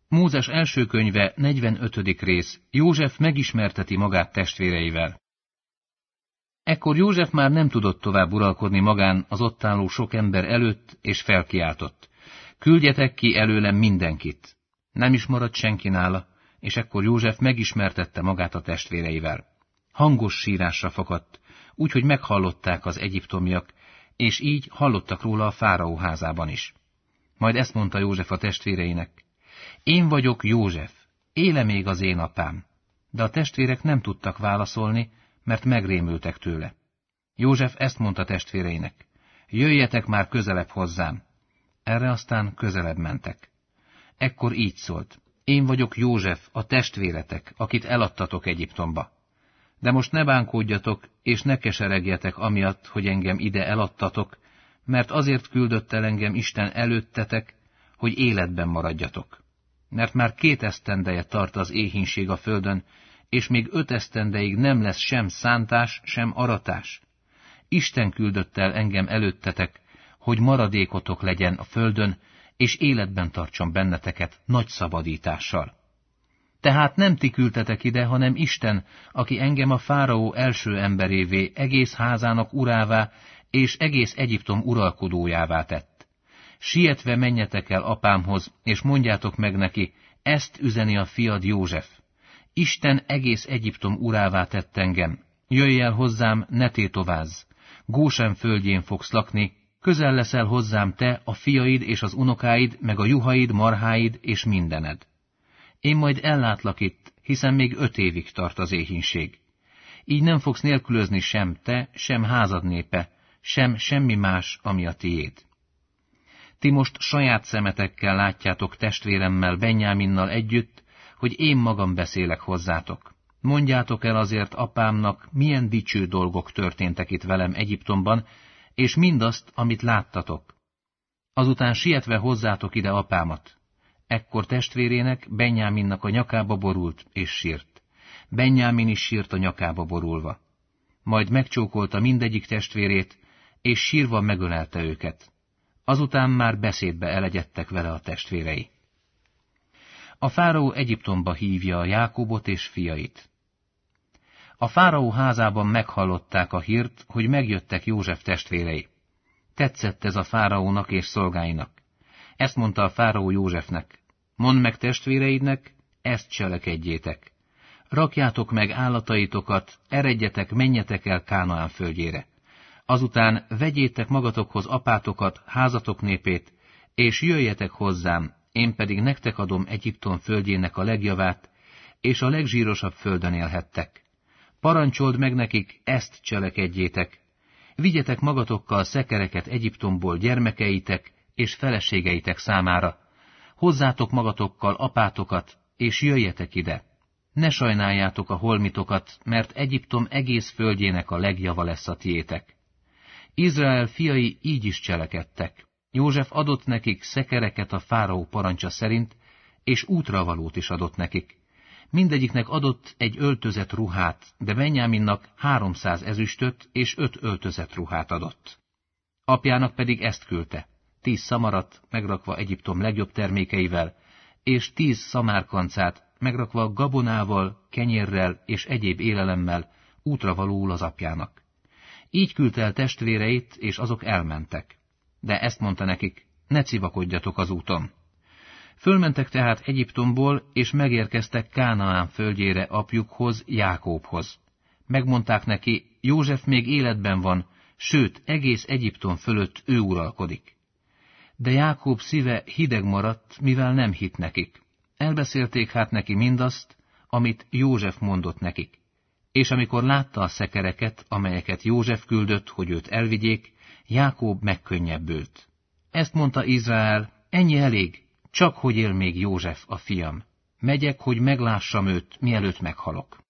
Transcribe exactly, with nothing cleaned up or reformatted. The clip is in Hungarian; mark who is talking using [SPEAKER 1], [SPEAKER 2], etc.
[SPEAKER 1] Mózes első könyve, negyvenötödik rész. József megismerteti magát testvéreivel. Ekkor József már nem tudott tovább uralkodni magán az ott álló sok ember előtt, és felkiáltott: küldjetek ki előlem mindenkit. Nem is maradt senki nála, és ekkor József megismertette magát a testvéreivel. Hangos sírásra fakadt, úgyhogy meghallották az egyiptomiak, és így hallottak róla a fáraó házában is. Majd ezt mondta József a testvéreinek: én vagyok József, éle még az én apám. De a testvérek nem tudtak válaszolni, mert megrémültek tőle. József ezt mondta testvéreinek: jöjjetek már közelebb hozzám. Erre aztán közelebb mentek. Ekkor így szólt: én vagyok József, a testvéretek, akit eladtatok Egyiptomba. De most ne bánkódjatok, és ne keseregjetek amiatt, hogy engem ide eladtatok, mert azért küldött el engem Isten előttetek, hogy életben maradjatok. Mert már két esztendeje tart az éhínség a földön, és még öt esztendeig nem lesz sem szántás, sem aratás. Isten küldött el engem előttetek, hogy maradékotok legyen a földön, és életben tartson benneteket nagy szabadítással. Tehát nem ti küldtetek ide, hanem Isten, aki engem a fáraó első emberévé, egész házának urává, és egész Egyiptom uralkodójává tett. Sietve menjetek el apámhoz, és mondjátok meg neki: ezt üzeni a fiad József. Isten egész Egyiptom urává tett engem. Jöjj el hozzám, ne tétovázz. Gósen földjén fogsz lakni, közel leszel hozzám te, a fiaid és az unokáid, meg a juhaid, marháid és mindened. Én majd ellátlak itt, hiszen még öt évig tart az éhínség. Így nem fogsz nélkülözni sem te, sem házad népe, sem semmi más, ami a tiéd. Ti most saját szemetekkel látjátok testvéremmel, Benjáminnal együtt, hogy én magam beszélek hozzátok. Mondjátok el azért apámnak, milyen dicső dolgok történtek itt velem Egyiptomban, és mindazt, amit láttatok. Azután sietve hozzátok ide apámat. Ekkor testvérének, Benjáminnak a nyakába borult, és sírt. Benjámin is sírt a nyakába borulva. Majd megcsókolta mindegyik testvérét, és sírva megölelte őket. Azután már beszédbe elegyedtek vele a testvérei. A fáraó Egyiptomba hívja a Jákobot és fiait. A fáraó házában meghallották a hírt, hogy megjöttek József testvérei. Tetszett ez a fáraónak és szolgáinak. Ezt mondta a fáraó Józsefnek: mondd meg testvéreidnek, ezt cselekedjétek. Rakjátok meg állataitokat, eredjetek, menjetek el Kánaán földjére. Azután vegyétek magatokhoz apátokat, házatok népét, és jöjjetek hozzám, én pedig nektek adom Egyiptom földjének a legjavát, és a legzsírosabb földön élhettek. Parancsold meg nekik, ezt cselekedjétek. Vigyetek magatokkal szekereket Egyiptomból gyermekeitek és feleségeitek számára. Hozzátok magatokkal apátokat, és jöjjetek ide. Ne sajnáljátok a holmitokat, mert Egyiptom egész földjének a legjava lesz a tiétek. Izrael fiai így is cselekedtek. József adott nekik szekereket a fáraó parancsa szerint, és útravalót is adott nekik. Mindegyiknek adott egy öltözet ruhát, de Benjáminnak háromszáz ezüstöt és öt öltözet ruhát adott. Apjának pedig ezt küldte: tíz szamarat, megrakva Egyiptom legjobb termékeivel, és tíz szamárkancát, megrakva gabonával, kenyérrel és egyéb élelemmel, útravalóul az apjának. Így küldte el testvéreit, és azok elmentek. De ezt mondta nekik: ne civakodjatok az úton. Fölmentek tehát Egyiptomból, és megérkeztek Kánaán földjére apjukhoz, Jákóbhoz. Megmondták neki: József még életben van, sőt, egész Egyiptom fölött ő uralkodik. De Jákób szíve hideg maradt, mivel nem hitt nekik. Elbeszélték hát neki mindazt, amit József mondott nekik. És amikor látta a szekereket, amelyeket József küldött, hogy őt elvigyék, Jákób megkönnyebbült. Ezt mondta Izrael: ennyi elég, csak hogy él még József a fiam. Megyek, hogy meglássam őt, mielőtt meghalok.